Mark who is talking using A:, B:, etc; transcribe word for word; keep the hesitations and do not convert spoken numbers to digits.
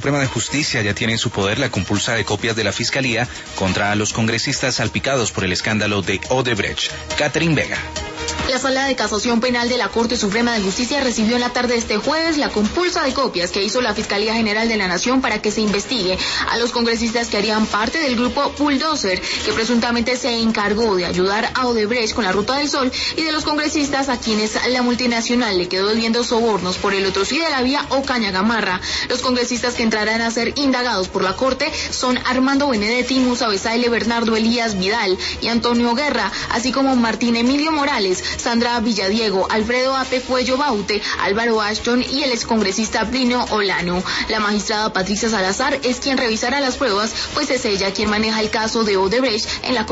A: Suprema de Justicia ya tiene en su poder la compulsa de copias de la Fiscalía contra los congresistas salpicados por el escándalo de Odebrecht. Catherine Vega.
B: La Sala de Casación Penal de la Corte Suprema de Justicia recibió en la tarde de este jueves la compulsa de copias que hizo la Fiscalía General de la Nación para que se investigue a los congresistas que harían parte del grupo Bulldozer, que presuntamente se encargó de ayudar a Odebrecht con la Ruta del Sol, y de los congresistas a quienes la multinacional le quedó debiendo sobornos por el otro sí de la vía Ocaña Gamarra. Los congresistas que entrarán a ser indagados por la Corte son Armando Benedetti, Musa Besaile, Bernardo Elías Vidal y Antonio Guerra, así como Martín Emilio Morales, Sandra Villadiego, Alfredo Ape Cuello Baute, Álvaro Ashton y el excongresista Plinio Olano. La magistrada Patricia Salazar es quien revisará las pruebas, pues es ella quien maneja el caso de Odebrecht en la